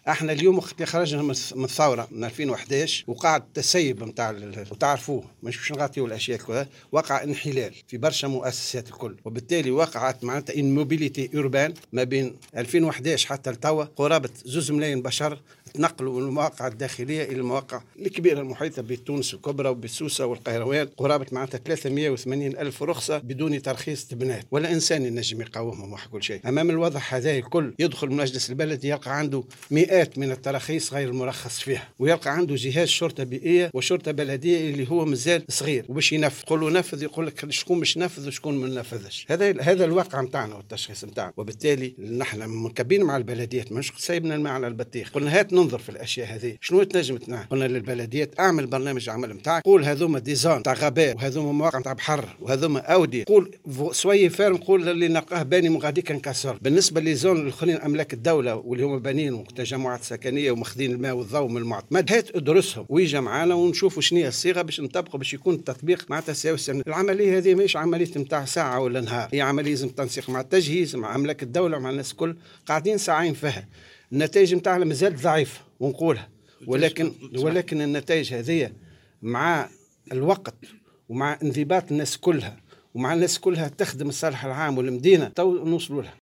احنا اليوم وقت اللي خرجنا من الثوره من 2011 وقع التسيب نتاع وتعرفوه مش باش نغطيو الاشياء كلها، وقع انحلال في برشا مؤسسات الكل، وبالتالي وقعت معناتها ان موبيليتي اوربان ما بين 2011 حتى لتوا قرابه 2 ملايين بشر تنقلوا من المواقع الداخليه الى المواقع الكبيره المحيطه بتونس الكبرى وبسوسه والقيروان، قرابه معناتها 380 الف رخصه بدون ترخيص تبنات، ولا انسان ينجم يقاومهم وكل شيء. امام الوضع هذا الكل يدخل المجلس البلدي يلقى عنده مئات من التراخيص غير المرخص فيها، ويلقى عنده جهاز شرطه بيئيه وشرطه بلديه اللي هو مازال صغير وباش ينفذ، يقول له نفذ، يقول لك شكون باش ينفذ وشكون ما نفذش. هذا الواقع نتاعنا والتشخيص نتاعنا، وبالتالي نحن مكبين مع البلديات، مش سايبنا الماء على البطيخ. قلنا هات ننظر في الاشياء هذه شنو تنجم تنعمل. قلنا للبلديات اعمل برنامج عمل نتاعك، قول هذوما ديزاين تاع غابات وهذوما مواقع نتاع بحر وهذوما اوديه، قول سوي فارم، قول اللي نلقاه باني من غاديك نكسر. بالنسبه للزون الاخرين املاك الدوله واللي هما بانين وتجمعات سكنيه وماخذين الماء والضوء من المعتمد، هات ادرسهم ويجا معانا ونشوفوا شنو هي الصيغه باش نطبقوا باش يكون التطبيق معناتها ساوي. العمليه هذه ماهيش عمليه نتاع ساعه ولا نهار، هي عمليه لازم تنسيق مع التجهيز مع املاك الدوله مع الناس الكل قاعدين ساعين فيها. النتائج نتاعنا مازالت ضعيفه ونقولها، ولكن النتائج هذه مع الوقت ومع انضباط الناس كلها ومع الناس كلها تخدم الصالح العام والمدينه تو نوصلوا لها.